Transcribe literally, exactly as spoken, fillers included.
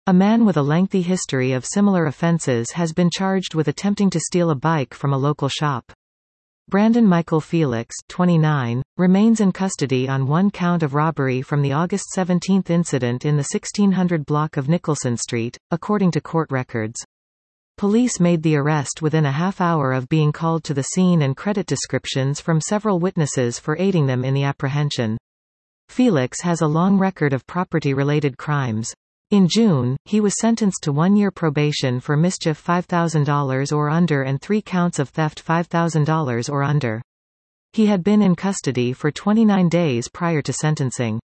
A man with a lengthy history of similar offenses has been charged with attempting to steal a bike from a local shop. Brandon Michael Felix, twenty-nine, remains in custody on one count of robbery from the August seventeenth incident in the sixteen hundred block of Nicholson Street, according to court records. Police made the arrest within a half hour of being called to the scene and credit descriptions from several witnesses for aiding them in the apprehension. Felix has a long record of property-related crimes. In June, he was sentenced to one-year probation for mischief five thousand dollars or under and three counts of theft five thousand dollars or under. He had been in custody for twenty-nine days prior to sentencing.